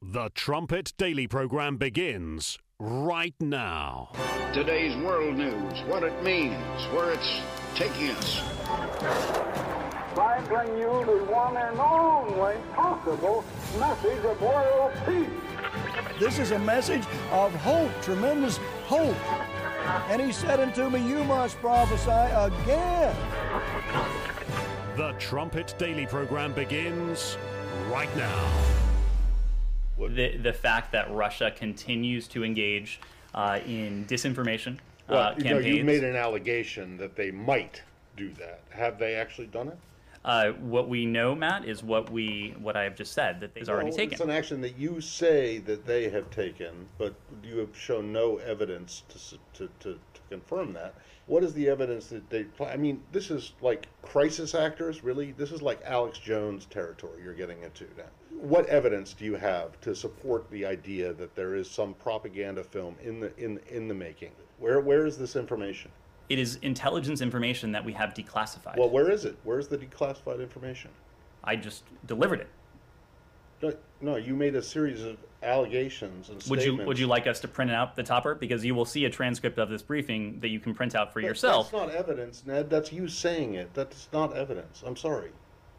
The Trumpet Daily program begins right now. Today's world news, what it means, where it's taking us. I bring you the one and only possible message of world peace. This is a message of hope, tremendous hope. And he said unto me, you must prophesy again. The Trumpet Daily program begins right now. The fact that Russia continues to engage in disinformation campaigns. You've made an allegation that they might do that. Have they actually done it? What we know, Matt, is what I have just said, that they've already taken. It's an action that you say that they have taken, but you have shown no evidence to confirm that. What is the evidence that they... I mean, this is like crisis actors, really? This is like Alex Jones territory you're getting into now. What evidence do you have to support the idea that there is some propaganda film in the making? Where is this information? It is intelligence information that we have declassified. Well, where is it? Where's the declassified information? I just delivered it. No, you made a series of allegations and statements. Would you like us to print out the topper? Because you will see a transcript of this briefing that you can print out for yourself. That's not evidence, Ned. That's you saying it. That's not evidence. I'm sorry.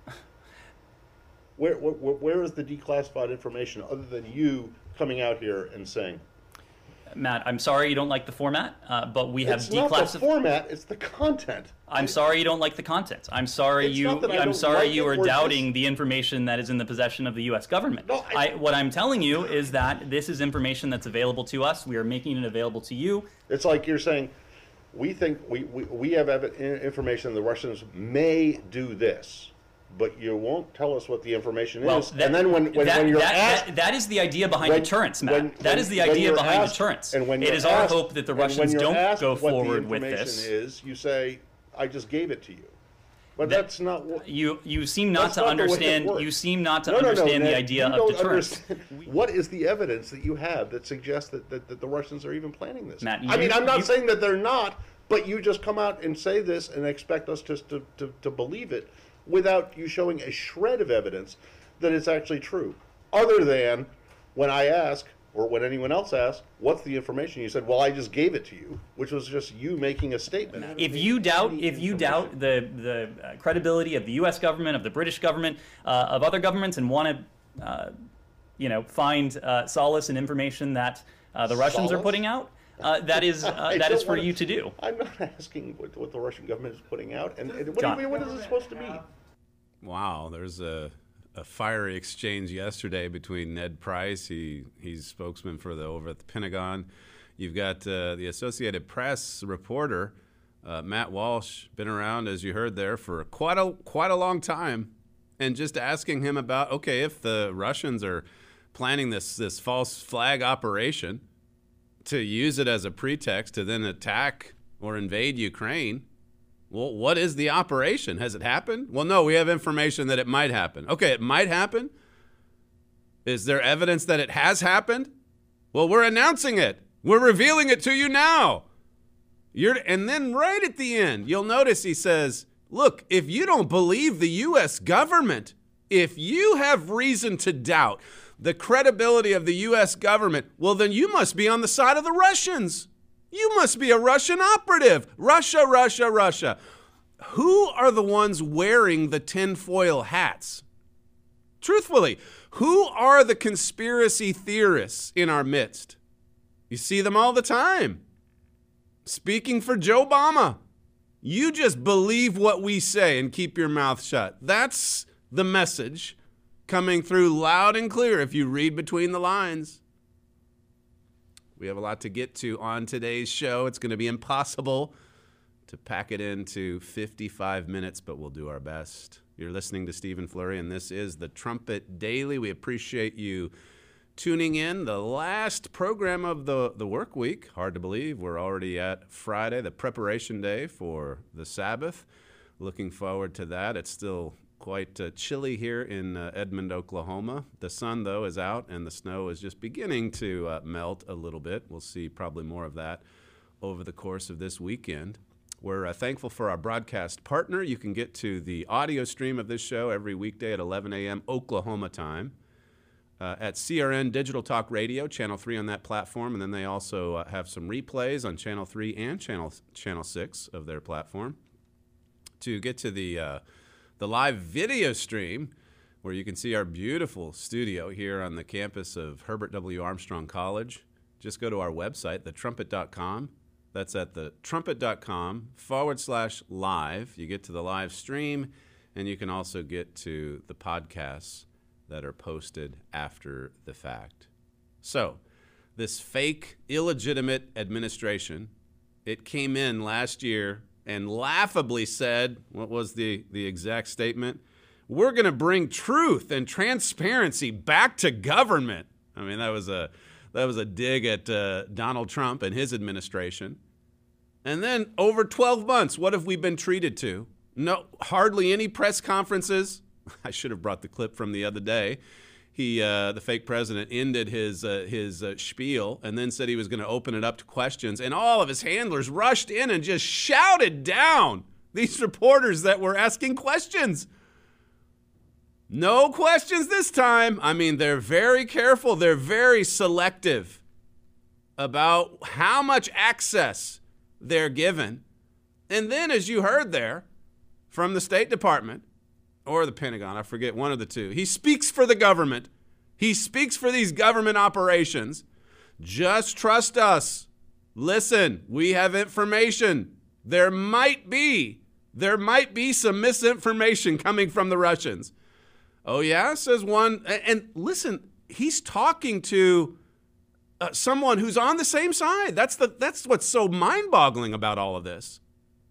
Where is the declassified information other than you coming out here and saying? Matt, I'm sorry you don't like the format, but we have declassified. It's not the format; it's the content. I'm sorry you don't like the content. I'm sorry you are doubting the information that is in the possession of the U.S. government. No, what I'm telling you is that this is information that's available to us. We are making it available to you. It's like you're saying, we think we have information the Russians may do this. But you won't tell us what the information is. And then when you're asked... That is the idea behind deterrence, Matt. That is the idea behind deterrence. And when it is our hope that the Russians don't go forward with this. Is, you say, I just gave it to you. But that's not what... You seem not to understand... You seem not to understand the idea of deterrence. What is the evidence that you have that suggests that the Russians are even planning this? Matt, I'm not saying that they're not, but you just come out and say this and expect us just to believe it, without you showing a shred of evidence that it's actually true. Other than when I ask, or when anyone else asks, what's the information? You said, well, I just gave it to you, which was just you making a statement. If you doubt the credibility of the U.S. government, of the British government, of other governments, and want to find solace in information that the Russians are putting out, that is for you to do. I'm not asking what the Russian government is putting out, and what is it supposed to mean? Wow, there's a fiery exchange yesterday between Ned Price, he's spokesman for over at the Pentagon. You've got the Associated Press reporter, Matt Walsh, been around, as you heard there, for quite a long time, and just asking him about, okay, if the Russians are planning this false flag operation to use it as a pretext to then attack or invade Ukraine, well, what is the operation? Has it happened? Well, no, we have information that it might happen. Okay, it might happen. Is there evidence that it has happened? Well, we're announcing it. We're revealing it to you now. And then right at the end, you'll notice he says, look, if you don't believe the U.S. government, if you have reason to doubt the credibility of the U.S. government, well, then you must be on the side of the Russians. You must be a Russian operative. Russia, Russia, Russia. Who are the ones wearing the tinfoil hats? Truthfully, who are the conspiracy theorists in our midst? You see them all the time. Speaking for Joe Obama, you just believe what we say and keep your mouth shut. That's the message coming through loud and clear if you read between the lines. We have a lot to get to on today's show. It's going to be impossible to pack it into 55 minutes, but we'll do our best. You're listening to Stephen Flurry, and this is the Trumpet Daily. We appreciate you tuning in. The last program of the work week. Hard to believe. We're already at Friday, the preparation day for the Sabbath. Looking forward to that. It's still quite chilly here in Edmond, Oklahoma. The sun, though, is out, and the snow is just beginning to melt a little bit. We'll see probably more of that over the course of this weekend. We're thankful for our broadcast partner. You can get to the audio stream of this show every weekday at 11 a.m. Oklahoma time at CRN Digital Talk Radio, Channel 3 on that platform. And then they also have some replays on Channel 3 and Channel 6 of their platform. To get to the live video stream, where you can see our beautiful studio here on the campus of Herbert W. Armstrong College, just go to our website, thetrumpet.com. That's at thetrumpet.com/live. You get to the live stream, and you can also get to the podcasts that are posted after the fact. So, this fake, illegitimate administration, it came in last year and laughably said, what was the exact statement? We're going to bring truth and transparency back to government. I mean, that was a dig at Donald Trump and his administration. And then over 12 months, what have we been treated to? No, hardly any press conferences. I should have brought the clip from the other day. The fake president, ended his spiel and then said he was going to open it up to questions. And all of his handlers rushed in and just shouted down these reporters that were asking questions. No questions this time. I mean, they're very careful. They're very selective about how much access they're given. And then, as you heard there from the State Department, or the Pentagon, I forget, one of the two. He speaks for the government. He speaks for these government operations. Just trust us. Listen, we have information. There might be some misinformation coming from the Russians. Oh yeah, says one. And listen, he's talking to someone who's on the same side. That's what's so mind-boggling about all of this.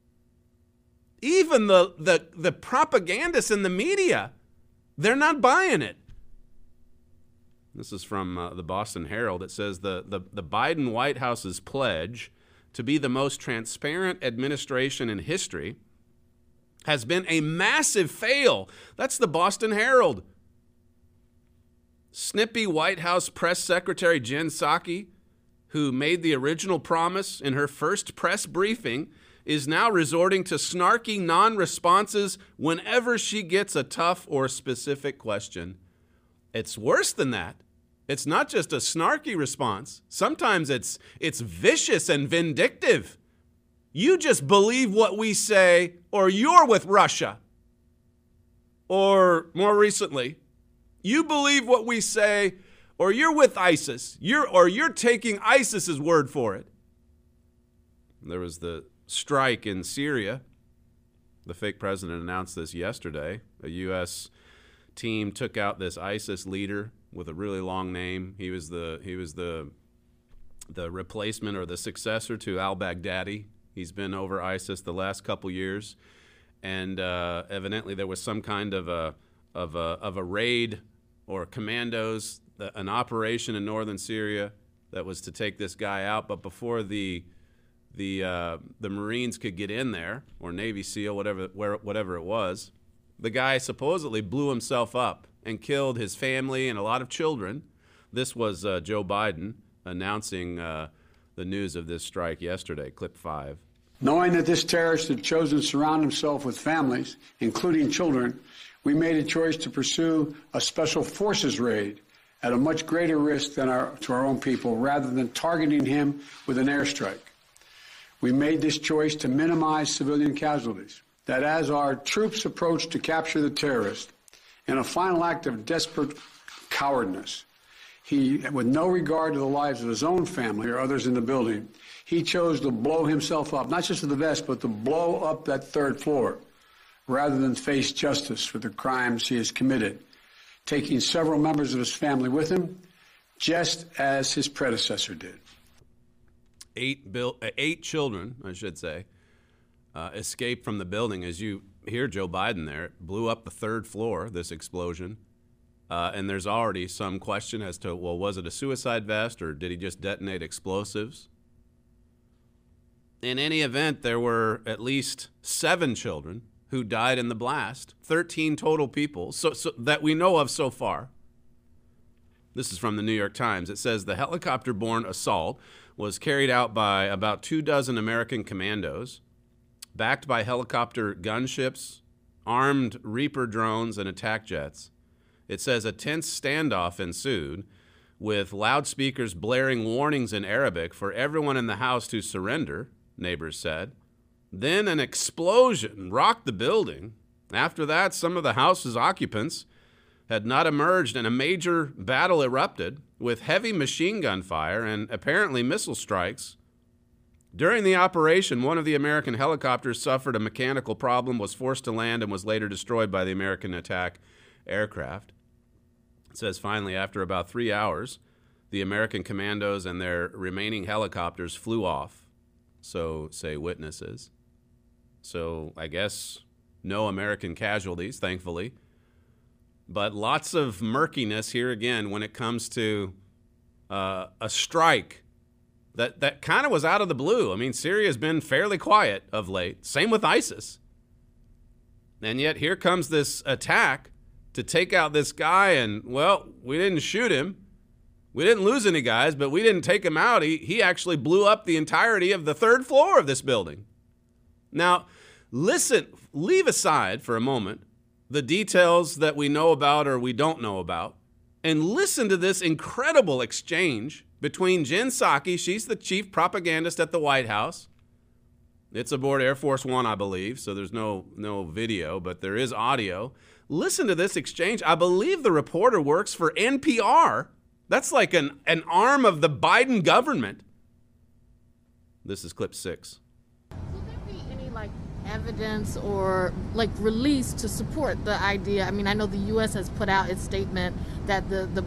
Even the propagandists in the media, they're not buying it. This is from the Boston Herald. It says the Biden White House's pledge to be the most transparent administration in history has been a massive fail. That's the Boston Herald. Snippy White House press secretary Jen Psaki, who made the original promise in her first press briefing, is now resorting to snarky non-responses whenever she gets a tough or specific question. It's worse than that. It's not just a snarky response. Sometimes it's vicious and vindictive. You just believe what we say, or you're with Russia. Or more recently, you believe what we say, or you're with ISIS. You're taking ISIS's word for it. There was the strike in Syria. The fake president announced this yesterday. A U.S. team took out this ISIS leader with a really long name. He was the replacement or the successor to al-Baghdadi. He's been over ISIS the last couple years, and evidently there was some kind of a raid or commandos, an operation in northern Syria that was to take this guy out. But before the Marines could get in there, or Navy SEAL, whatever it was, the guy supposedly blew himself up and killed his family and a lot of children. This was Joe Biden announcing the news of this strike yesterday. Clip 5. Knowing that this terrorist had chosen to surround himself with families, including children, we made a choice to pursue a special forces raid at a much greater risk to our own people, rather than targeting him with an airstrike. We made this choice to minimize civilian casualties. That as our troops approached to capture the terrorist, in a final act of desperate cowardness, he, with no regard to the lives of his own family or others in the building, he chose to blow himself up, not just to the vest, but to blow up that third floor, rather than face justice for the crimes he has committed, taking several members of his family with him, just as his predecessor did. 8 children, I should say, escaped from the building. As you hear Joe Biden there, it blew up the third floor, this explosion. And there's already some question as to, well, was it a suicide vest or did he just detonate explosives? In any event, there were at least 7 children who died in the blast, 13 total people so that we know of so far. This is from the New York Times. It says the helicopter-borne assault was carried out by about 24 American commandos, backed by helicopter gunships, armed Reaper drones, and attack jets. It says a tense standoff ensued with loudspeakers blaring warnings in Arabic for everyone in the house to surrender, neighbors said. Then an explosion rocked the building. After that, some of the house's occupants had not emerged, and a major battle erupted with heavy machine gun fire and apparently missile strikes. During the operation, one of the American helicopters suffered a mechanical problem, was forced to land, and was later destroyed by the American attack aircraft. It says finally, after about 3 hours, the American commandos and their remaining helicopters flew off, so say witnesses. So I guess no American casualties, thankfully. But lots of murkiness here again when it comes to a strike that kind of was out of the blue. I mean, Syria's been fairly quiet of late. Same with ISIS. And yet here comes this attack to take out this guy, and, well, we didn't shoot him. We didn't lose any guys, but we didn't take him out. He actually blew up the entirety of the 3rd floor of this building. Now, listen, leave aside for a moment the details that we know about or we don't know about, and listen to this incredible exchange between Jen Psaki. She's the chief propagandist at the White House. It's aboard Air Force One, I believe, so there's no video, but there is audio. Listen to this exchange. I believe the reporter works for NPR. That's like an arm of the Biden government. This is clip 6. Will there be any evidence or release to support the idea? I mean, I know the U.S. has put out its statement that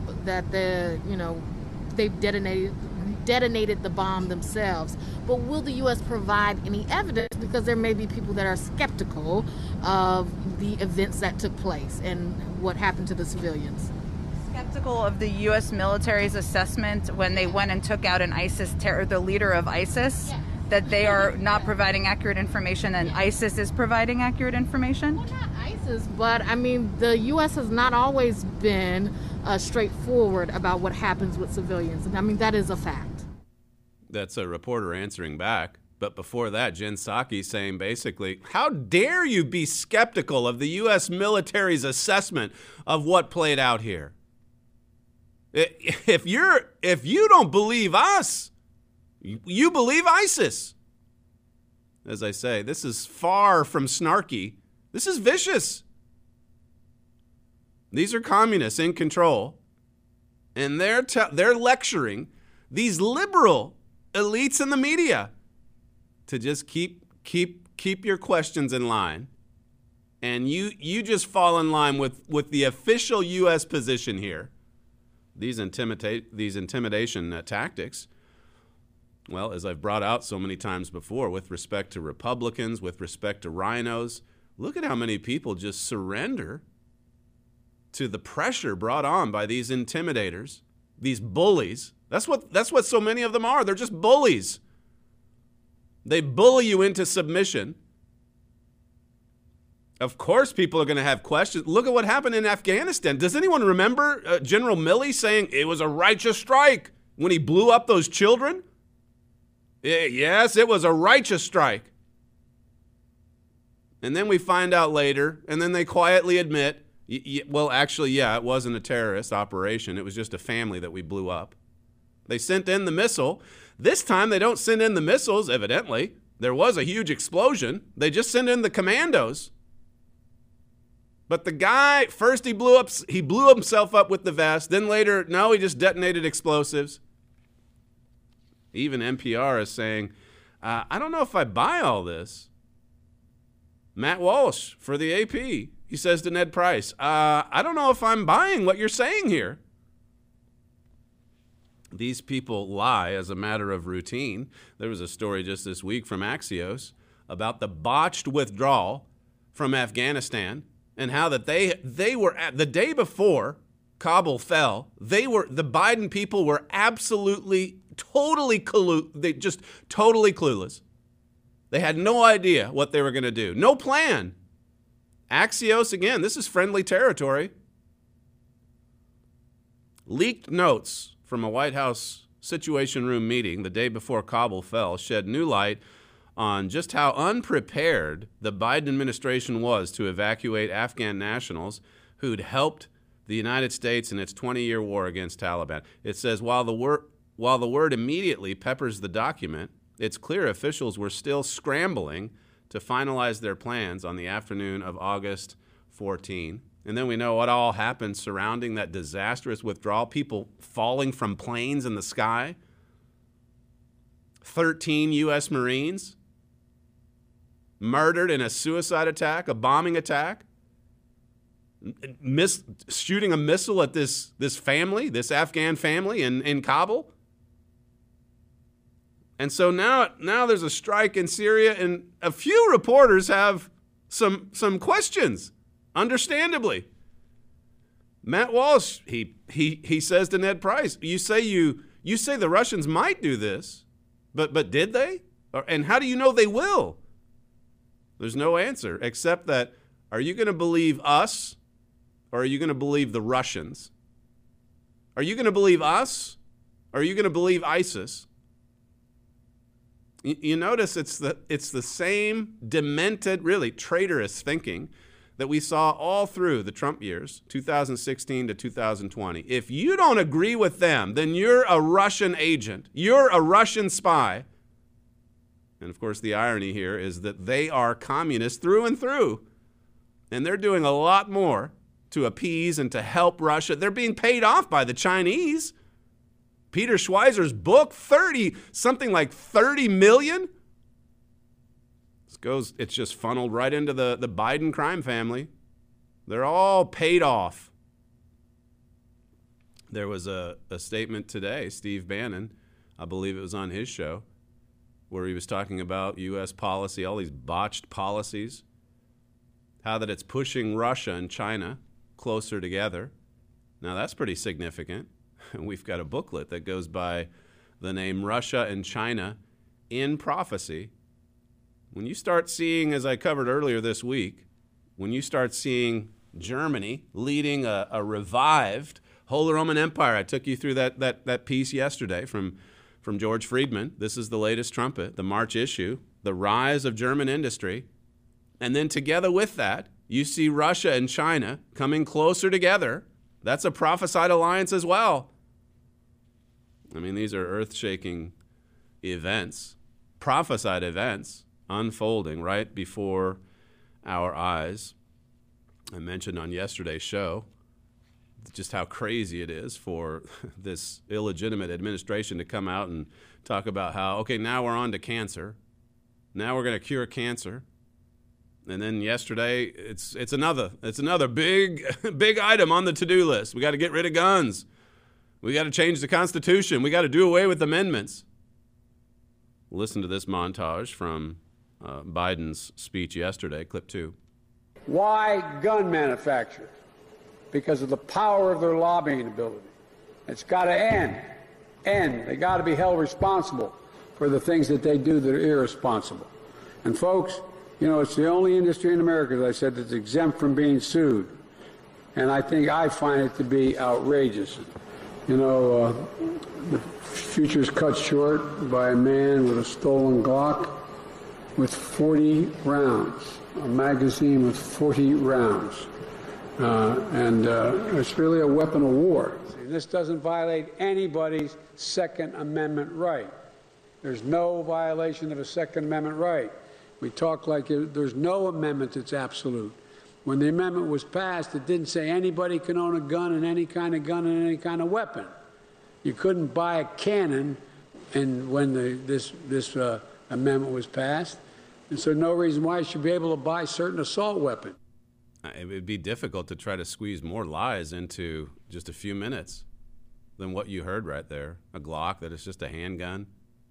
they've detonated the bomb themselves. But will the U.S. provide any evidence? Because there may be people that are skeptical of the events that took place and what happened to the civilians. Skeptical of the U.S. military's assessment when they went and took out an ISIS the leader of ISIS, that they are not providing accurate information, and ISIS is providing accurate information? Well, not ISIS, but I mean, the U.S. has not always been straightforward about what happens with civilians, and I mean, that is a fact. That's a reporter answering back. But before that, Jen Psaki saying basically, how dare you be skeptical of the U.S. military's assessment of what played out here? If you don't believe us, you believe ISIS. As I say, this is far from snarky. This is vicious. These are communists in control, and they're lecturing these liberal elites in the media to just keep your questions in line, and you just fall in line with the official U.S. position here. These intimidation tactics, well, as I've brought out so many times before, with respect to Republicans, with respect to rhinos, look at how many people just surrender to the pressure brought on by these intimidators, these bullies. That's what so many of them are. They're just bullies. They bully you into submission. Of course, people are going to have questions. Look at what happened in Afghanistan. Does anyone remember General Milley saying it was a righteous strike when he blew up those children? Yes, it was a righteous strike. And then we find out later, and then they quietly admit, well, actually, yeah, it wasn't a terrorist operation. It was just a family that we blew up. They sent in the missile. This time they don't send in the missiles, evidently. There was a huge explosion. They just send in the commandos. But the guy, first he blew himself up with the vest. Then later, no, he just detonated explosives. Even NPR is saying, I don't know if I buy all this. Matt Walsh for the AP, he says to Ned Price, I don't know if I'm buying what you're saying here. These people lie as a matter of routine. There was a story just this week from Axios about the botched withdrawal from Afghanistan and how that they were at the day before Kabul fell. The Biden people were absolutely totally clueless. They had no idea what they were going to do. No plan. Axios, again, this is friendly territory. Leaked notes from a White House Situation Room meeting the day before Kabul fell shed new light on just how unprepared the Biden administration was to evacuate Afghan nationals who'd helped the United States in its 20-year war against Taliban. It says, while the word immediately peppers the document, it's clear officials were still scrambling to finalize their plans on the afternoon of August 14. And then we know what all happened surrounding that disastrous withdrawal, people falling from planes in the sky, 13 U.S. Marines murdered in a suicide attack, a bombing attack, shooting a missile at this family, this Afghan family in Kabul. And so now there's a strike in Syria, and a few reporters have some questions, understandably. Matt Walsh, he says to Ned Price, you say the Russians might do this, but did they? And how do you know they will? There's no answer except that, are you going to believe us or are you going to believe the Russians? Are you going to believe us or are you going to believe ISIS? You notice it's the same demented, really traitorous thinking that we saw all through the Trump years, 2016 to 2020. If you don't agree with them, then you're a Russian agent. You're a Russian spy. And of course, the irony here is that they are communists through and through. And they're doing a lot more to appease and to help Russia. They're being paid off by the Chinese. Peter Schweizer's book, something like 30 million. It's just funneled right into the Biden crime family. They're all paid off. There was a statement today, Steve Bannon, I believe it was on his show, where he was talking about U.S. policy, all these botched policies, how that it's pushing Russia and China closer together. Now, that's pretty significant. We've got a booklet that goes by the name Russia and China in Prophecy. When you start seeing, as I covered earlier this week, when you start seeing Germany leading a revived Holy Roman Empire, I took you through that piece yesterday from George Friedman. This is the latest trumpet, the March issue, the rise of German industry. And then together with that, you see Russia and China coming closer together. That's a prophesied alliance as well. I mean, these are earth-shaking events, prophesied events, unfolding right before our eyes. I mentioned on yesterday's show just how crazy it is for this illegitimate administration to come out and talk about how, okay, now we're on to cancer. Now we're going to cure cancer. And then yesterday, it's another big item on the to-do list. We got to get rid of guns. We got to change the Constitution. We got to do away with amendments. Listen to this montage from Biden's speech yesterday, clip 2. Why gun manufacturers? Because of the power of their lobbying ability. It's got to end. They got to be held responsible for the things that they do that are irresponsible. And folks, you know, it's the only industry in America, as I said, that's exempt from being sued. And I find it to be outrageous. You know, the future's cut short by a man with a stolen Glock with 40 rounds, a magazine with 40 rounds. And it's really a weapon of war. This doesn't violate anybody's Second Amendment right. There's no violation of a Second Amendment right. We talk like there's no amendment that's absolute. When the amendment was passed, it didn't say anybody can own a gun and any kind of gun and any kind of weapon. You couldn't buy a cannon, and when this amendment was passed, and so no reason why you should be able to buy certain assault weapons. It would be difficult to try to squeeze more lies into just a few minutes than what you heard right there. A Glock that is just a handgun.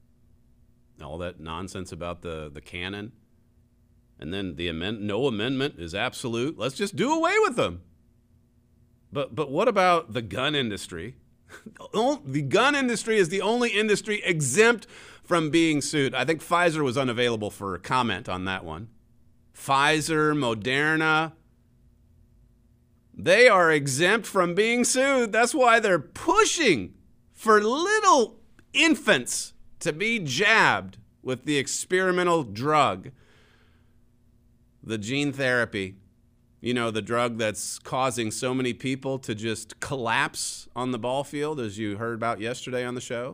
All that nonsense about the cannon. And then no amendment is absolute. Let's just do away with them. But what about the gun industry? The gun industry is the only industry exempt from being sued. I think Pfizer was unavailable for a comment on that one. Pfizer, Moderna, they are exempt from being sued. That's why they're pushing for little infants to be jabbed with the experimental drug, the gene therapy. You know, the drug that's causing so many people to just collapse on the ball field, as you heard about yesterday on the show.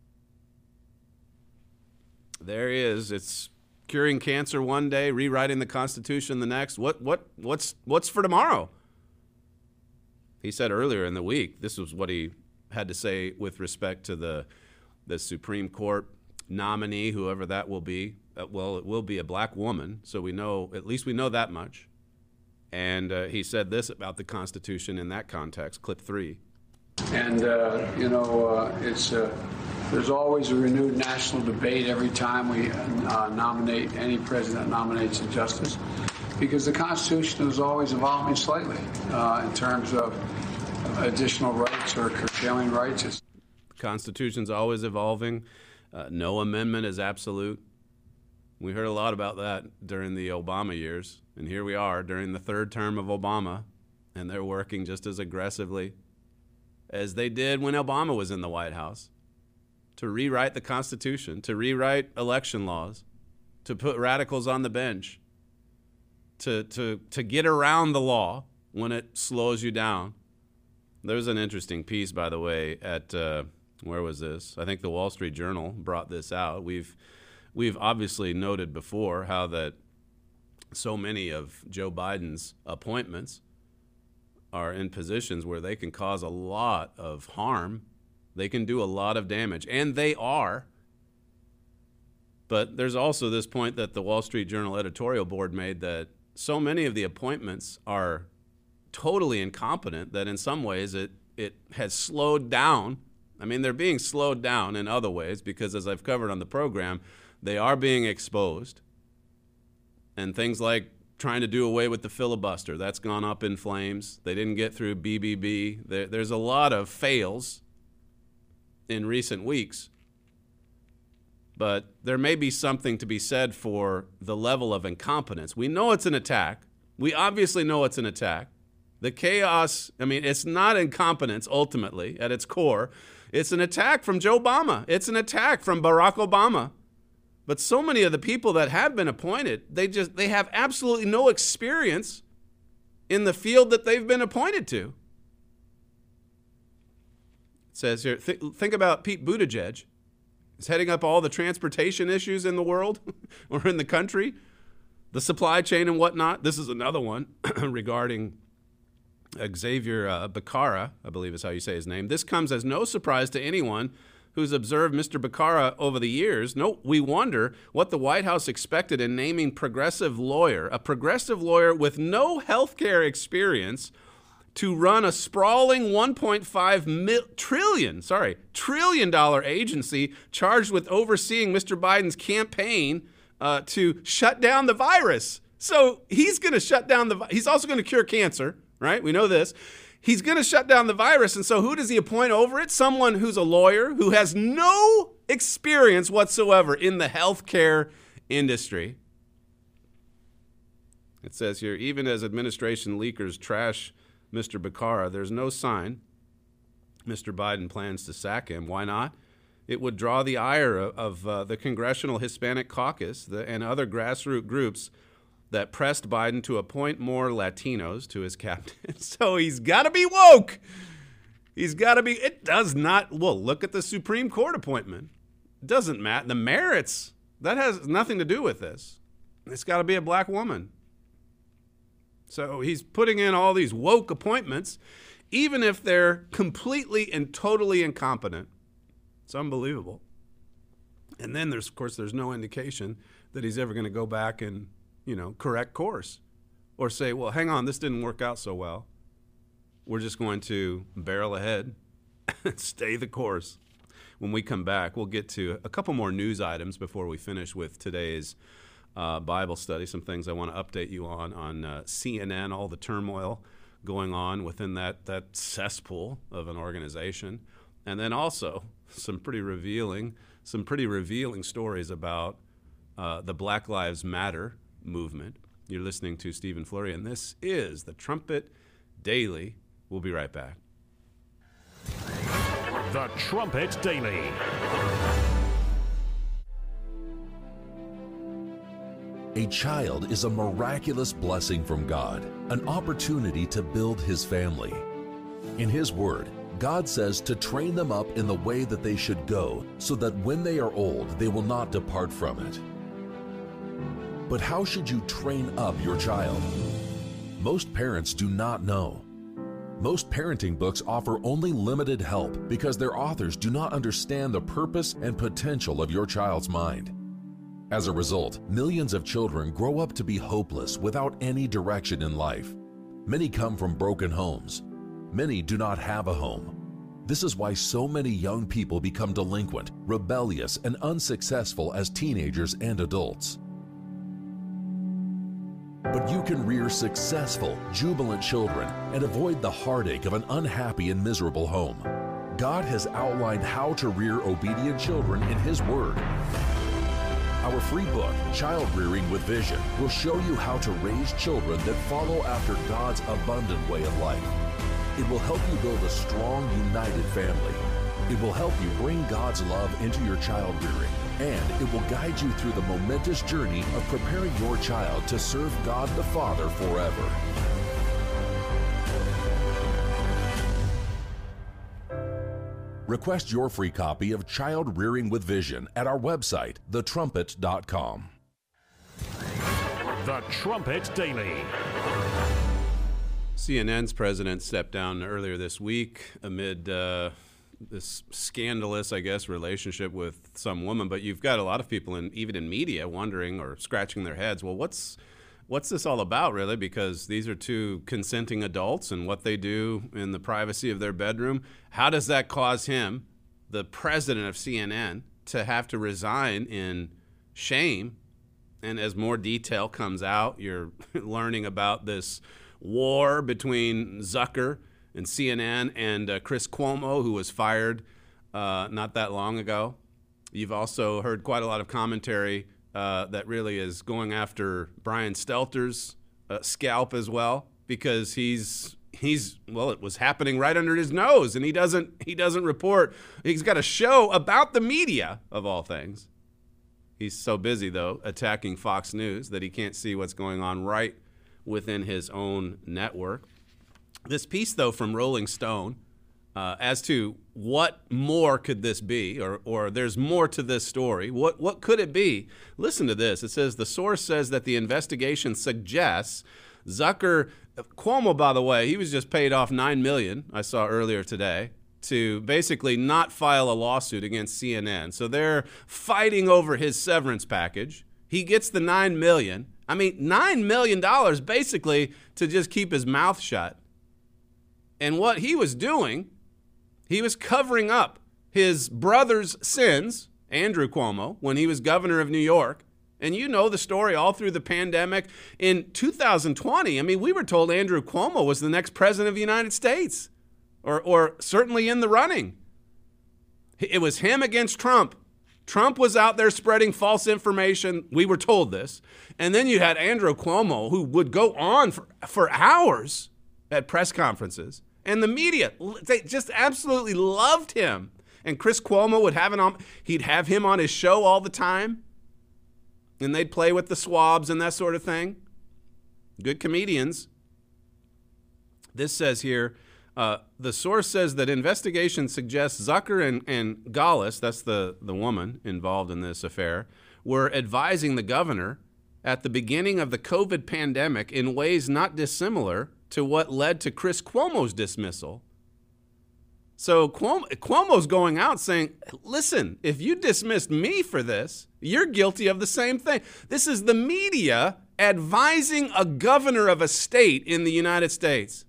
There he is. It's curing cancer one day, rewriting the Constitution the next. What's for tomorrow? He said earlier in the week, this was what he had to say with respect to the Supreme Court nominee, whoever that will be. Well, it will be a black woman, so we know, at least we know that much. And he said this about the Constitution in that context, clip 3. And, there's always a renewed national debate every time we nominate any president nominates a justice, because the Constitution is always evolving slightly in terms of additional rights or curtailing rights. The Constitution's always evolving. No amendment is absolute. We heard a lot about that during the Obama years, and here we are during the third term of Obama, and they're working just as aggressively as they did when Obama was in the White House to rewrite the Constitution, to rewrite election laws, to put radicals on the bench, to get around the law when it slows you down. There's an interesting piece, by the way, at, where was this? I think the Wall Street Journal brought this out. We've obviously noted before how that so many of Joe Biden's appointments are in positions where they can cause a lot of harm. They can do a lot of damage, and they are. But there's also this point that the Wall Street Journal editorial board made, that so many of the appointments are totally incompetent that in some ways it has slowed down. I mean, they're being slowed down in other ways because, as I've covered on the program, they are being exposed. And things like trying to do away with the filibuster, that's gone up in flames. They didn't get through BBB. There's a lot of fails in recent weeks. But there may be something to be said for the level of incompetence. We know it's an attack. We obviously know it's an attack. The chaos, I mean, it's not incompetence ultimately at its core. It's an attack from Joe Obama. It's an attack from Barack Obama. But so many of the people that have been appointed, they have absolutely no experience in the field that they've been appointed to. It says here, think about Pete Buttigieg. He's heading up all the transportation issues in the world or in the country, the supply chain and whatnot. This is another one regarding Xavier Becerra, I believe is how you say his name. This comes as no surprise to anyone who's observed Mr. Becerra over the years. No, we wonder what the White House expected in naming a progressive lawyer with no healthcare experience to run a sprawling $1.5 trillion agency charged with overseeing Mr. Biden's campaign to shut down the virus. So he's going to shut down he's also going to cure cancer, right? We know this. He's going to shut down the virus, and so who does he appoint over it? Someone who's a lawyer who has no experience whatsoever in the healthcare industry. It says here, even as administration leakers trash Mr. Becerra, there's no sign Mr. Biden plans to sack him. Why not? It would draw the ire of the Congressional Hispanic Caucus and other grassroots groups that pressed Biden to appoint more Latinos to his cabinet. So he's got to be woke. It does not, well, look at the Supreme Court appointment. It doesn't matter. The merits, that has nothing to do with this. It's got to be a black woman. So he's putting in all these woke appointments, even if they're completely and totally incompetent. It's unbelievable. And then there's no indication that he's ever going to go back and, correct course or say, well, hang on, this didn't work out so well. We're just going to barrel ahead and stay the course. When we come back, we'll get to a couple more news items before we finish with today's Bible study, some things I want to update you on CNN, all the turmoil going on within that cesspool of an organization. And then also some pretty revealing stories about the Black Lives Matter movement. You're listening to Stephen Flurry, and this is the Trumpet Daily. We'll be right back. The Trumpet Daily. A child is a miraculous blessing from God, an opportunity to build His family. In His Word, God says to train them up in the way that they should go, so that when they are old, they will not depart from it. But how should you train up your child? Most parents do not know. Most parenting books offer only limited help because their authors do not understand the purpose and potential of your child's mind. As a result, millions of children grow up to be hopeless without any direction in life. Many come from broken homes. Many do not have a home. This is why so many young people become delinquent, rebellious, and unsuccessful as teenagers and adults. But you can rear successful, jubilant children and avoid the heartache of an unhappy and miserable home. God has outlined how to rear obedient children in His Word. Our free book, Child Rearing with Vision, will show you how to raise children that follow after God's abundant way of life. It will help you build a strong, united family. It will help you bring God's love into your child rearing, and it will guide you through the momentous journey of preparing your child to serve God the Father forever. Request your free copy of Child Rearing with Vision at our website, thetrumpet.com. The Trumpet Daily. CNN's president stepped down earlier this week amid this scandalous, I guess, relationship with some woman. But you've got a lot of people, even in media, wondering or scratching their heads, well, what's this all about, really? Because these are two consenting adults, and what they do in the privacy of their bedroom, how does that cause him, the president of CNN, to have to resign in shame? And as more detail comes out, you're learning about this war between Zucker and CNN and Chris Cuomo, who was fired not that long ago. You've also heard quite a lot of commentary that really is going after Brian Stelter's scalp as well, because he's well, it was happening right under his nose, and he doesn't report. He's got a show about the media, of all things. He's so busy, though, attacking Fox News that he can't see what's going on right within his own network. This piece, though, from Rolling Stone, as to what more could this be, or there's more to this story. What could it be? Listen to this. It says, the source says that the investigation suggests Cuomo, by the way, he was just paid off $9 million, I saw earlier today, to basically not file a lawsuit against CNN. So they're fighting over his severance package. He gets the $9 million. I mean, $9 million basically to just keep his mouth shut. And what he was doing, he was covering up his brother's sins, Andrew Cuomo, when he was governor of New York. And you know the story all through the pandemic. In 2020, I mean, we were told Andrew Cuomo was the next president of the United States, or certainly in the running. It was him against Trump. Trump was out there spreading false information. We were told this. And then you had Andrew Cuomo, who would go on for hours at press conferences. And the media, they just absolutely loved him. And Chris Cuomo he'd have him on his show all the time. And they'd play with the swabs and that sort of thing. Good comedians. This says here, the source says that investigation suggests Zucker and Gaulis, that's the woman involved in this affair, were advising the governor at the beginning of the COVID pandemic in ways not dissimilar to what led to Chris Cuomo's dismissal. So Cuomo's going out saying, listen, if you dismissed me for this, you're guilty of the same thing. This is the media advising a governor of a state in the United States.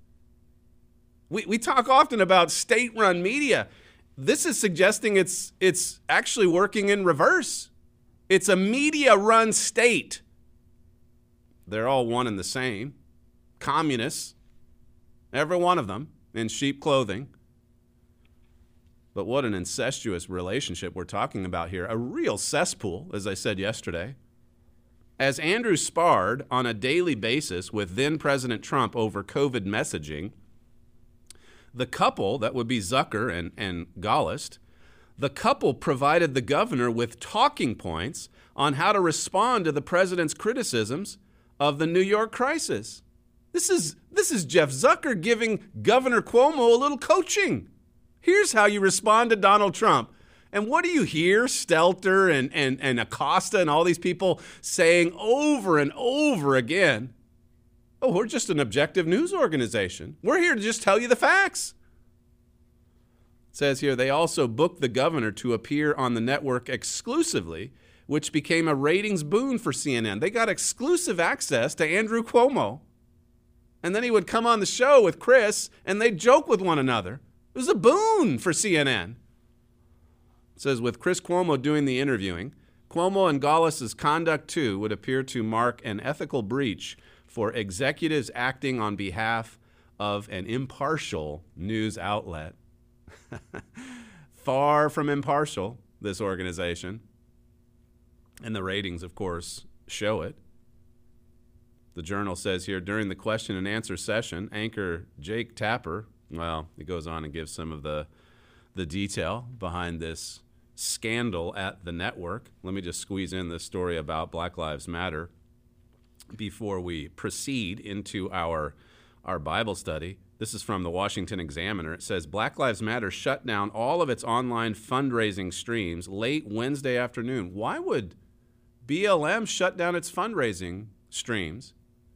We talk often about state-run media. This is suggesting it's actually working in reverse. It's a media-run state. They're all one and the same. Communists, every one of them, in sheep clothing. But what an incestuous relationship we're talking about here. A real cesspool, as I said yesterday. As Andrew sparred on a daily basis with then-President Trump over COVID messaging, the couple, that would be Zucker and Gaulis, the couple provided the governor with talking points on how to respond to the president's criticisms of the New York crisis. This is Jeff Zucker giving Governor Cuomo a little coaching. Here's how you respond to Donald Trump. And what do you hear Stelter and Acosta and all these people saying over and over again? Oh, we're just an objective news organization. We're here to just tell you the facts. It says here, they also booked the governor to appear on the network exclusively, which became a ratings boon for CNN. They got exclusive access to Andrew Cuomo. And then he would come on the show with Chris, and they'd joke with one another. It was a boon for CNN. It says, with Chris Cuomo doing the interviewing, Cuomo and Gaulis's conduct, too, would appear to mark an ethical breach for executives acting on behalf of an impartial news outlet. Far from impartial, this organization. And the ratings, of course, show it. The Journal says here, during the question and answer session, anchor Jake Tapper, well, he goes on and gives some of the detail behind this scandal at the network. Let me just squeeze in this story about Black Lives Matter before we proceed into our Bible study. This is from the Washington Examiner. It says, Black Lives Matter shut down all of its online fundraising streams late Wednesday afternoon. Why would BLM shut down its fundraising streams?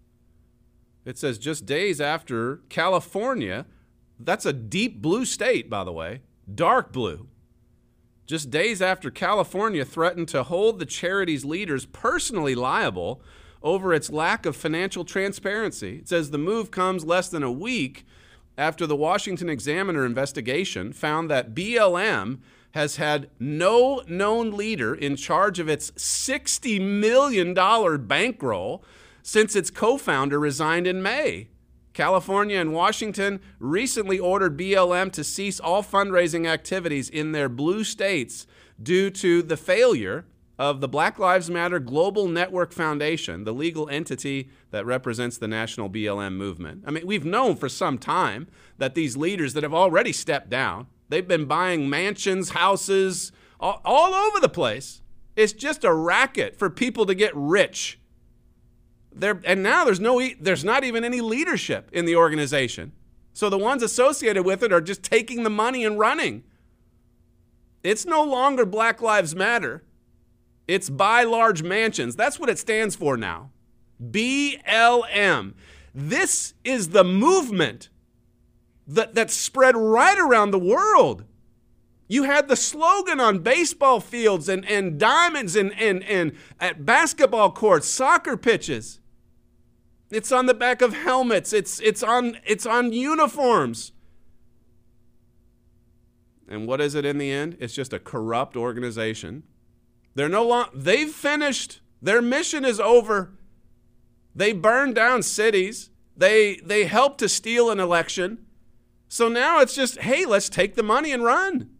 It says just days after California, that's a deep blue state, by the way, dark blue. Just days after California threatened to hold the charity's leaders personally liable over its lack of financial transparency. It says the move comes less than a week after the Washington Examiner investigation found that BLM has had no known leader in charge of its $60 million bankroll since its co-founder resigned in May. California and Washington recently ordered BLM to cease all fundraising activities in their blue states due to the failure of the Black Lives Matter Global Network Foundation, the legal entity that represents the national BLM movement. I mean, we've known for some time that these leaders that have already stepped down, they've been buying mansions, houses, all over the place. It's just a racket for people to get rich. And now there's not even any leadership in the organization. So the ones associated with it are just taking the money and running. It's no longer Black Lives Matter. It's Buy Large Mansions. That's what it stands for now. BLM. This is the movement that spread right around the world. You had the slogan on baseball fields and diamonds and at basketball courts, soccer pitches. It's on the back of helmets. It's on uniforms. And what is it in the end? It's just a corrupt organization. They've finished. Their mission is over. They burned down cities. They helped to steal an election. So now it's just, hey, let's take the money and run.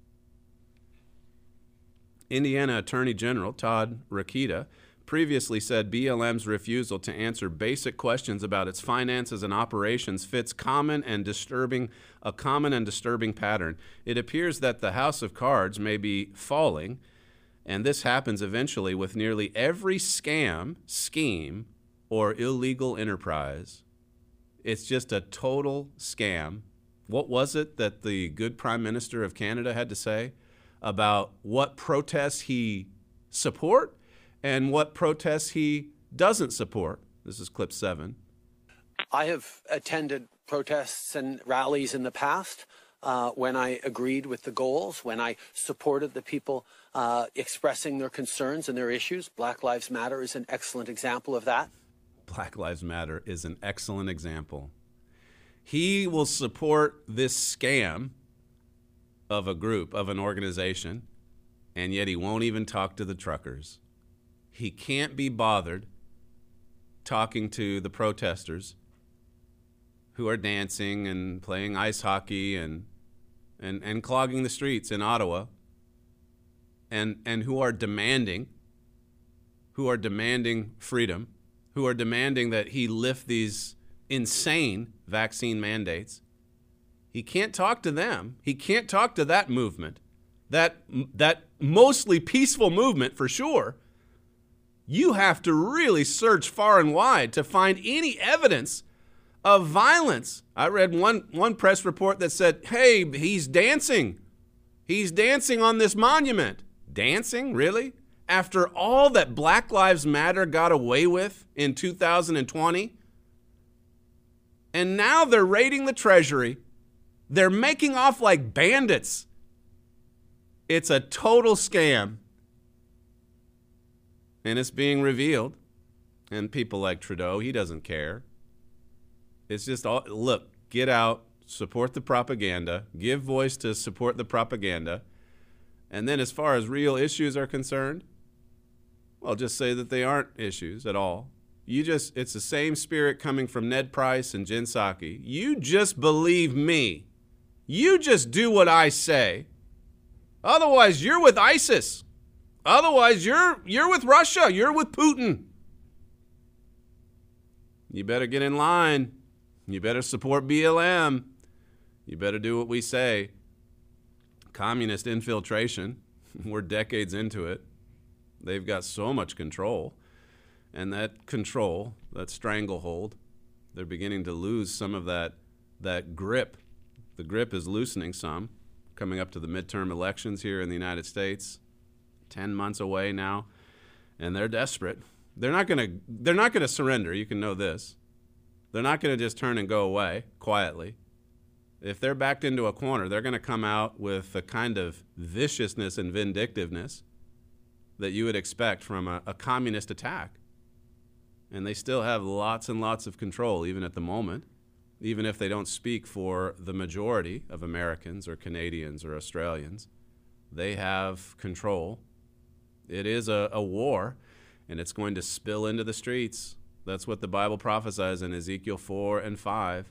Indiana Attorney General Todd Rokita previously said BLM's refusal to answer basic questions about its finances and operations fits a common and disturbing pattern. It appears that the house of cards may be falling, and this happens eventually with nearly every scam, scheme, or illegal enterprise. It's just a total scam. What was it that the good Prime Minister of Canada had to say about what protests he support and what protests he doesn't support? This is clip 7. I have attended protests and rallies in the past when I agreed with the goals, when I supported the people expressing their concerns and their issues. Black Lives Matter is an excellent example of that. Black Lives Matter is an excellent example. He will support this scam of a group, of an organization, and yet he won't even talk to the truckers. He can't be bothered talking to the protesters who are dancing and playing ice hockey and clogging the streets in Ottawa and who are demanding freedom, who are demanding that he lift these insane vaccine mandates. He can't talk to them. He can't talk to that movement that mostly peaceful movement for sure, you have to really search far and wide to find any evidence of violence. I read one press report that said, hey, he's dancing. He's dancing on this monument. Dancing? Really? After all that Black Lives Matter got away with in 2020? And now they're raiding the Treasury. They're making off like bandits. It's a total scam. And it's being revealed. And people like Trudeau, he doesn't care. It's just, look, get out, support the propaganda, give voice to support the propaganda. And then as far as real issues are concerned, well, just say that they aren't issues at all. It's the same spirit coming from Ned Price and Jen Psaki. You just believe me. You just do what I say. Otherwise, you're with ISIS. Otherwise, you're with Russia. You're with Putin. You better get in line. You better support BLM. You better do what we say. Communist infiltration. We're decades into it. They've got so much control. And that control, that stranglehold, they're beginning to lose some of that grip. The grip is loosening some. Coming up to the midterm elections here in the United States, 10 months away now, and they're desperate. They're not going to surrender, you can know this. They're not going to just turn and go away quietly. If they're backed into a corner, they're going to come out with the kind of viciousness and vindictiveness that you would expect from a communist attack. And they still have lots and lots of control, even at the moment, even if they don't speak for the majority of Americans or Canadians or Australians. They have control. It is a war, and it's going to spill into the streets. That's what the Bible prophesies in Ezekiel 4 and 5.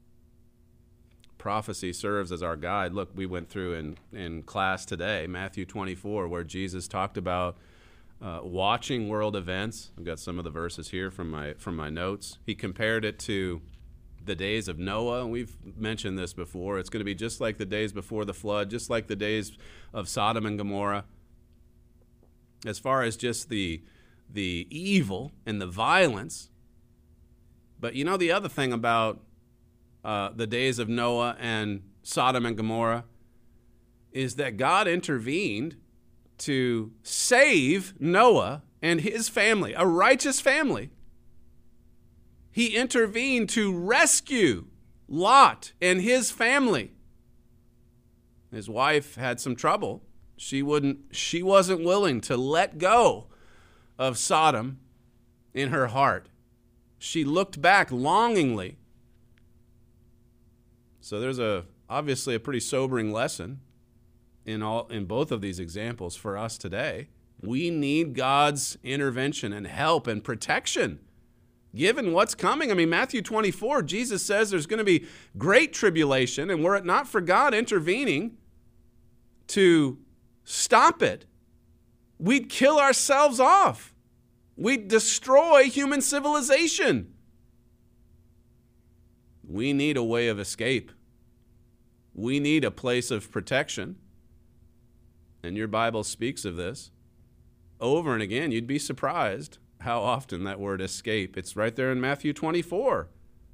Prophecy serves as our guide. Look, we went through in class today, Matthew 24, where Jesus talked about watching world events. I've got some of the verses here from my notes. He compared it to the days of Noah, and we've mentioned this before. It's going to be just like the days before the flood, just like the days of Sodom and Gomorrah. As far as just the evil and the violence. But you know the other thing about the days of Noah and Sodom and Gomorrah is that God intervened to save Noah and his family, a righteous family. He intervened to rescue Lot and his family. His wife had some trouble. She wasn't willing to let go of Sodom in her heart. She looked back longingly. So there's obviously a pretty sobering lesson in both of these examples for us today. We need God's intervention and help and protection given what's coming. I mean, Matthew 24, Jesus says there's going to be great tribulation, and were it not for God intervening to stop it, we'd kill ourselves off. We'd destroy human civilization. We need a way of escape. We need a place of protection. And your Bible speaks of this over and again. You'd be surprised how often that word escape. It's right there in Matthew 24.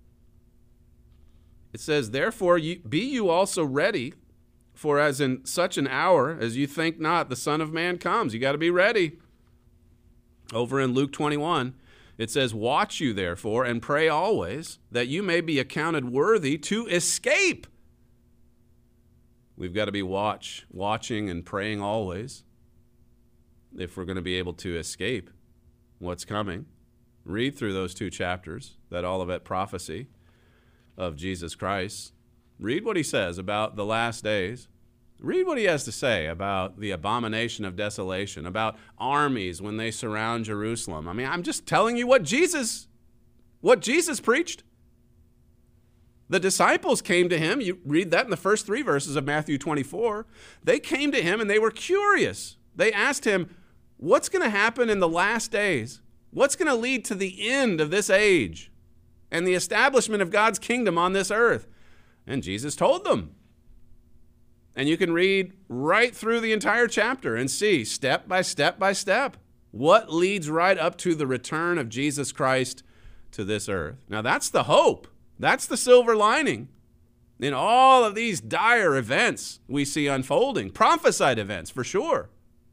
It says, therefore, be you also ready, for as in such an hour as you think not, the Son of Man comes. You got to be ready. Over in Luke 21, it says, watch you therefore and pray always, that you may be accounted worthy to escape. We've got to be watching and praying always if we're going to be able to escape what's coming. Read through those 2 chapters, that Olivet prophecy of Jesus Christ. Read what he says about the last days. Read what he has to say about the abomination of desolation, about armies when they surround Jerusalem. I mean, I'm just telling you what Jesus preached. The disciples came to him. You read that in the first 3 verses of Matthew 24. They came to him and they were curious. They asked him, what's going to happen in the last days? What's going to lead to the end of this age and the establishment of God's kingdom on this earth? And Jesus told them. And you can read right through the entire chapter and see step by step by step what leads right up to the return of Jesus Christ to this earth. Now that's the hope. That's the silver lining in all of these dire events we see unfolding, prophesied events for sure.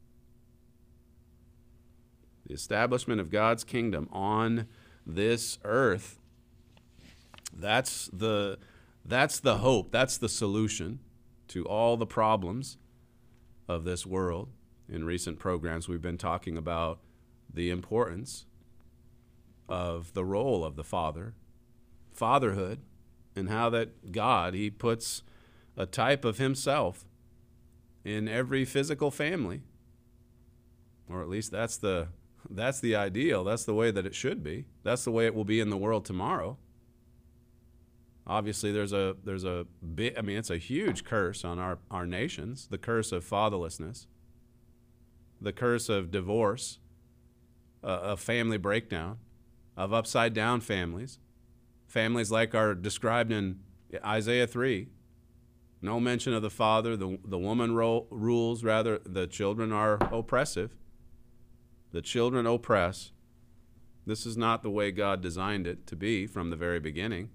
The establishment of God's kingdom on this earth, that's the hope, that's the solution to all the problems of this world. In recent programs, we've been talking about the importance of the role of the father, fatherhood, and how that God, he puts a type of himself in every physical family. Or at least that's the ideal. That's the way that it should be. That's the way it will be in the world tomorrow. Obviously, it's a huge curse on our nations, the curse of fatherlessness, the curse of divorce, of family breakdown, of upside-down families, families like are described in Isaiah 3. No mention of the father, the woman rules, rather the children are oppressive. The children oppress. This is not the way God designed it to be from the very beginning.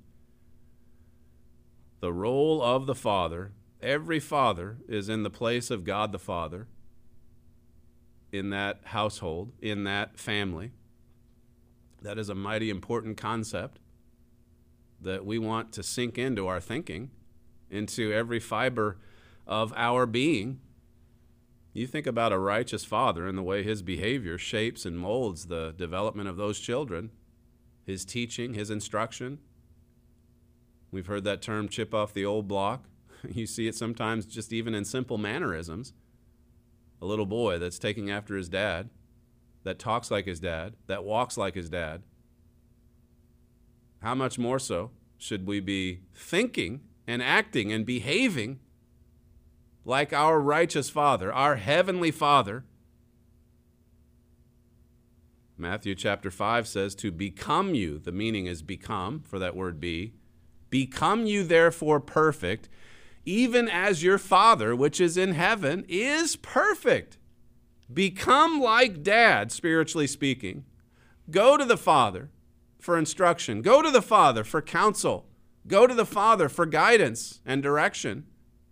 The role of the father, every father is in the place of God the Father in that household, in that family. That is a mighty important concept that we want to sink into our thinking, into every fiber of our being. You think about a righteous father and the way his behavior shapes and molds the development of those children, his teaching, his instruction. We've heard that term, chip off the old block. You see it sometimes just even in simple mannerisms. A little boy that's taking after his dad, that talks like his dad, that walks like his dad. How much more so should we be thinking and acting and behaving like our righteous Father, our heavenly Father? Matthew chapter 5 says to become you. The meaning is become, for that word be. Become you therefore perfect, even as your Father, which is in heaven, is perfect. Become like Dad, spiritually speaking. Go to the Father for instruction. Go to the Father for counsel. Go to the Father for guidance and direction.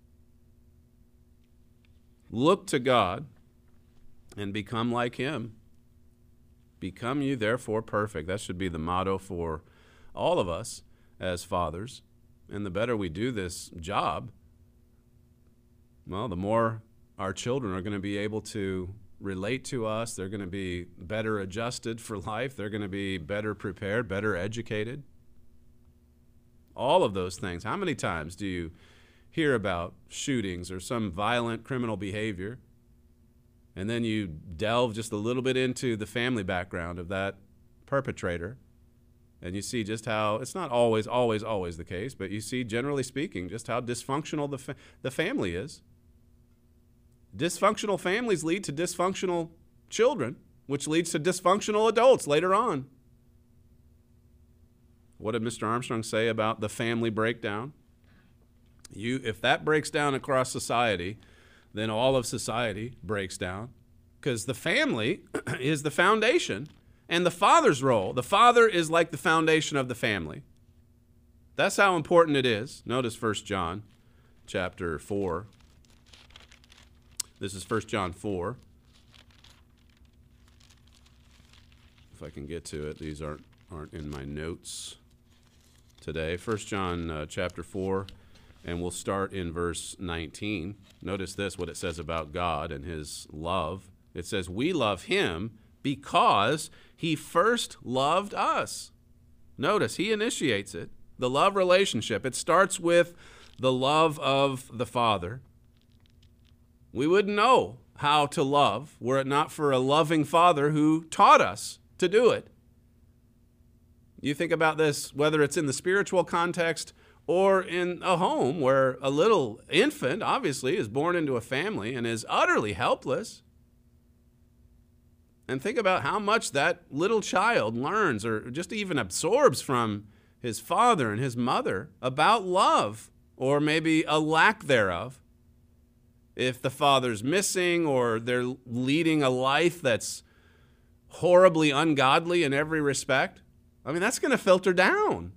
Look to God and become like Him. Become you therefore perfect. That should be the motto for all of us as fathers. And the better we do this job, well, the more our children are going to be able to relate to us. They're going to be better adjusted for life. They're going to be better prepared, better educated. All of those things. How many times do you hear about shootings or some violent criminal behavior, and then you delve just a little bit into the family background of that perpetrator, and you see just how, it's not always the case, but you see, generally speaking, just how dysfunctional the family is. Dysfunctional families lead to dysfunctional children, which leads to dysfunctional adults later on. What did Mr. Armstrong say about the family breakdown? If that breaks down across society, then all of society breaks down, because the family is the foundation, and the father's role. The father is like the foundation of the family. That's how important it is. Notice 1 John chapter 4. This is 1 John 4. If I can get to it, these aren't in my notes today. 1 John chapter 4, and we'll start in verse 19. Notice this, what it says about God and His love. It says, we love Him because He first loved us. Notice, He initiates it. The love relationship. It starts with the love of the Father. We wouldn't know how to love were it not for a loving Father who taught us to do it. You think about this, whether it's in the spiritual context or in a home where a little infant, obviously, is born into a family and is utterly helpless. And think about how much that little child learns or just even absorbs from his father and his mother about love, or maybe a lack thereof. if the father's missing or they're leading a life that's horribly ungodly in every respect, I mean, that's going to filter down.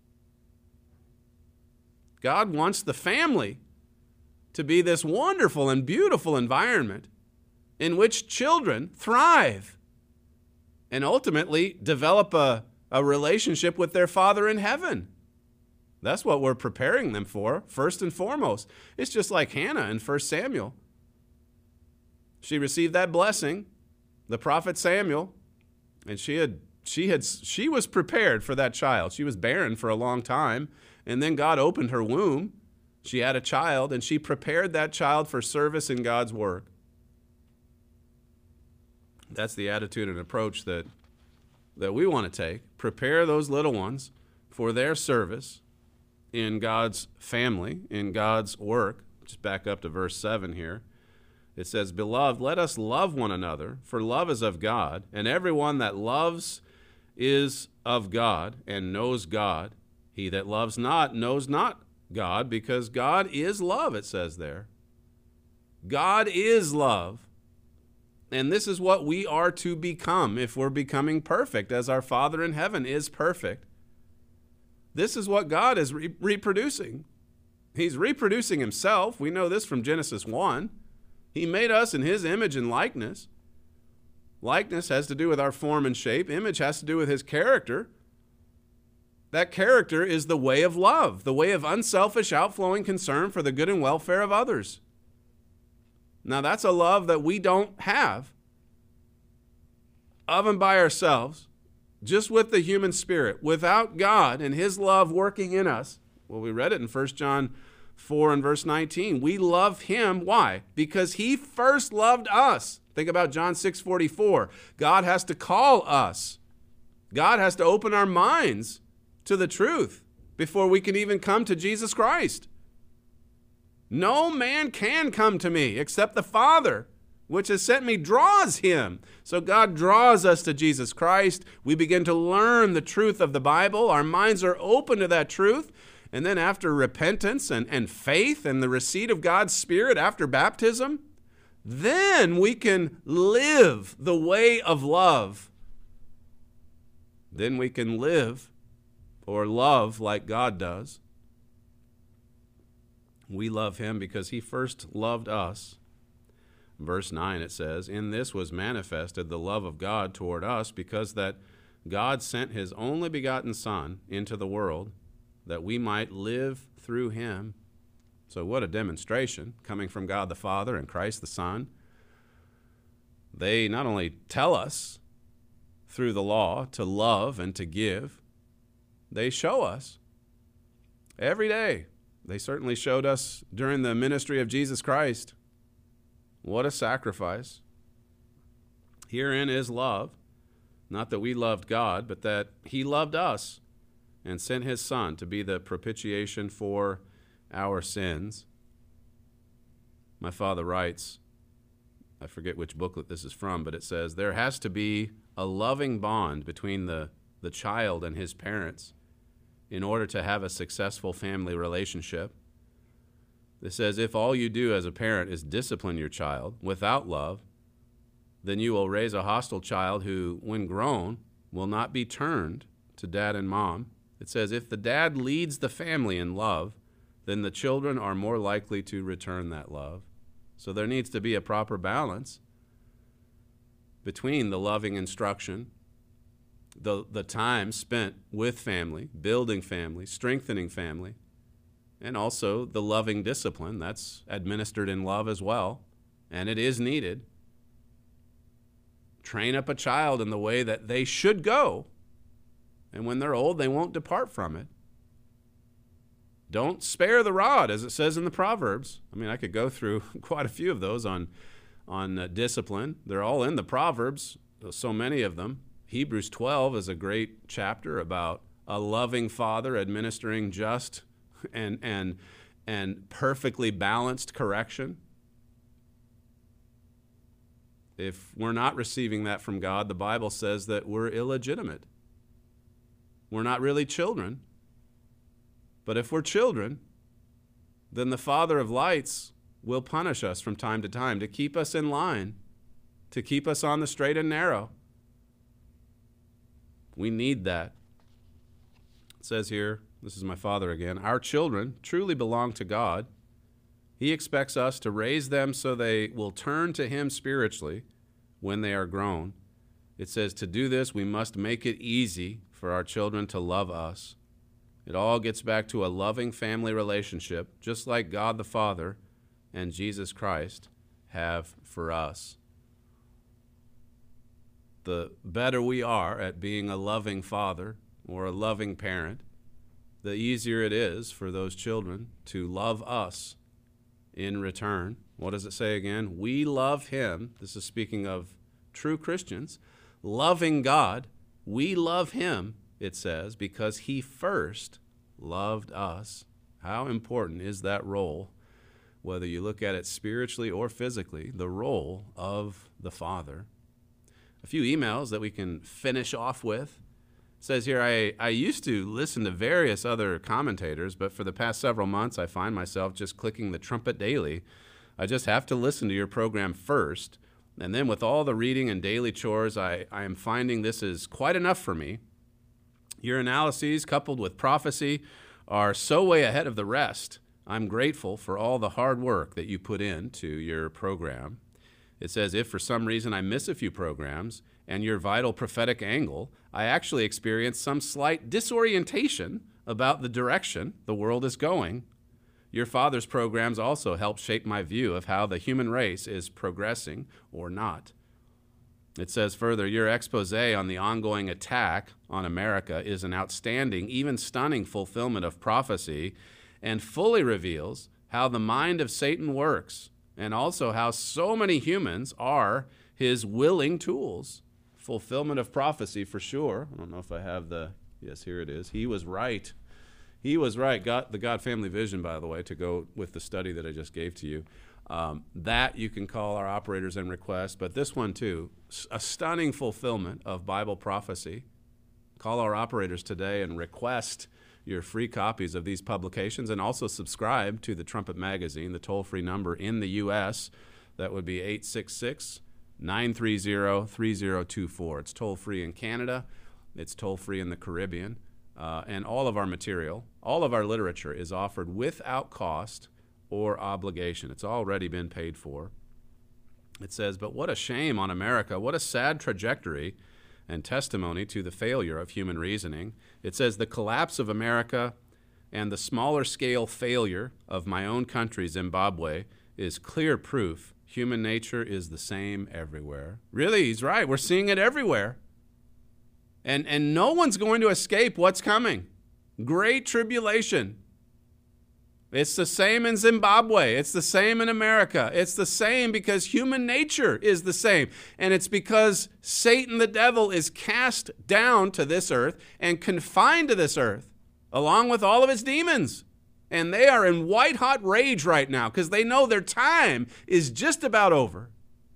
God wants the family to be this wonderful and beautiful environment in which children thrive and ultimately develop a relationship with their Father in heaven. That's what we're preparing them for, first and foremost. It's just like Hannah in 1 Samuel. She received that blessing, the prophet Samuel, and she was prepared for that child. She was barren for a long time, and then God opened her womb. She had a child, and she prepared that child for service in God's work. That's the attitude and approach that we want to take. Prepare those little ones for their service in God's family, in God's work. Just back up to verse 7 here. It says, "Beloved, let us love one another, for love is of God, and everyone that loves is of God and knows God. He that loves not knows not God, because God is love," it says there. God is love. And this is what we are to become if we're becoming perfect, as our Father in heaven is perfect. This is what God is reproducing. He's reproducing himself. We know this from Genesis 1. He made us in his image and likeness. Likeness has to do with our form and shape. Image has to do with his character. That character is the way of love, the way of unselfish, outflowing concern for the good and welfare of others. Now, that's a love that we don't have of and by ourselves, just with the human spirit, without God and his love working in us. Well, we read it in 1 John 4 and verse 19. We love him. Why? Because he first loved us. Think about John 6:44. God has to call us. God has to open our minds to the truth before we can even come to Jesus Christ. No man can come to me except the Father, which has sent me, draws him. So God draws us to Jesus Christ. We begin to learn the truth of the Bible. Our minds are open to that truth. And then after repentance and faith and the receipt of God's Spirit after baptism, then we can live the way of love. Then we can live or love like God does. We love him because he first loved us. Verse 9, it says, "In this was manifested the love of God toward us, because that God sent his only begotten Son into the world, that we might live through him." So what a demonstration coming from God the Father and Christ the Son. They not only tell us through the law to love and to give, they show us every day. They certainly showed us during the ministry of Jesus Christ. What a sacrifice. Herein is love, not that we loved God, but that he loved us and sent his Son to be the propitiation for our sins. My father writes, I forget which booklet this is from, but it says, there has to be a loving bond between the child and his parents in order to have a successful family relationship. It says, if all you do as a parent is discipline your child without love, then you will raise a hostile child who, when grown, will not be turned to dad and mom. It says, if the dad leads the family in love, then the children are more likely to return that love. So there needs to be a proper balance between the loving instruction, the time spent with family, building family, strengthening family, and also the loving discipline that's administered in love as well, and it is needed. Train up a child in the way that they should go, and when they're old, they won't depart from it. Don't spare the rod, as it says in the Proverbs. I mean, I could go through quite a few of those on discipline. They're all in the Proverbs, so many of them. Hebrews 12 is a great chapter about a loving father administering just and perfectly balanced correction. If we're not receiving that from God, the Bible says that we're illegitimate. We're not really children. But if we're children, then the Father of lights will punish us from time to time to keep us in line, to keep us on the straight and narrow. We need that. It says here, this is my father again, our children truly belong to God. He expects us to raise them so they will turn to him spiritually when they are grown. It says to do this, we must make it easy for our children to love us. It all gets back to a loving family relationship, just like God the Father and Jesus Christ have for us. The better we are at being a loving father or a loving parent, the easier it is for those children to love us in return. What does it say again? We love him. This is speaking of true Christians. Loving God, we love him, it says, because he first loved us. How important is that role, whether you look at it spiritually or physically, the role of the Father? A few emails that we can finish off with. It says here, I used to listen to various other commentators, but for the past several months, I find myself just clicking the Trumpet Daily. I just have to listen to your program first, and then with all the reading and daily chores, I am finding this is quite enough for me. Your analyses, coupled with prophecy, are so way ahead of the rest. I'm grateful for all the hard work that you put into your program. It says, if for some reason I miss a few programs and your vital prophetic angle, I actually experience some slight disorientation about the direction the world is going. Your father's programs also help shape my view of how the human race is progressing or not. It says further, your expose on the ongoing attack on America is an outstanding, even stunning fulfillment of prophecy and fully reveals how the mind of Satan works and also how so many humans are his willing tools. Fulfillment of prophecy for sure. I don't know if I have yes, here it is. He was right. He was right. The God Family Vision, by the way, to go with the study that I just gave to you. That you can call our operators and request, but this one too, a stunning fulfillment of Bible prophecy. Call our operators today and request your free copies of these publications, and also subscribe to the Trumpet Magazine, the toll-free number in the U.S. That would be 866-930-3024. It's toll-free in Canada. It's toll-free in the Caribbean. And all of our material, all of our literature is offered without cost or obligation. It's already been paid for. It says, but what a shame on America. What a sad trajectory and testimony to the failure of human reasoning. It says the collapse of America and the smaller scale failure of my own country, Zimbabwe, is clear proof human nature is the same everywhere. Really, he's right. We're seeing it everywhere. And no one's going to escape what's coming. Great tribulation. It's the same in Zimbabwe. It's the same in America. It's the same because human nature is the same. And it's because Satan, the devil, is cast down to this earth and confined to this earth, along with all of his demons. And they are in white-hot rage right now because they know their time is just about over.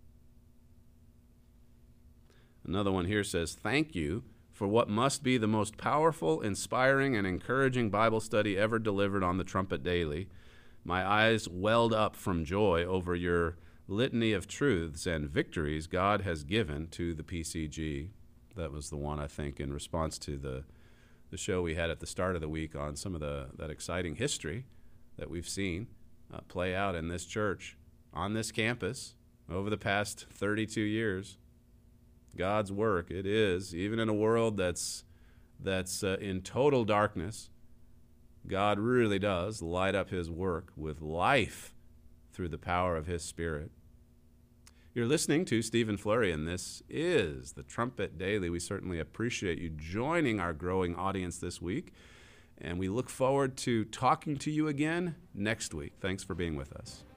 Another one here says, thank you for what must be the most powerful, inspiring, and encouraging Bible study ever delivered on the Trumpet Daily. My eyes welled up from joy over your litany of truths and victories God has given to the PCG. That was the one, I think, in response to the show we had at the start of the week on some of that exciting history that we've seen play out in this church, on this campus, over the past 32 years. God's work, it is, even in a world that's in total darkness, God really does light up his work with life through the power of his Spirit. You're listening to Stephen Flurry, and this is the Trumpet Daily. We certainly appreciate you joining our growing audience this week, and we look forward to talking to you again next week. Thanks for being with us.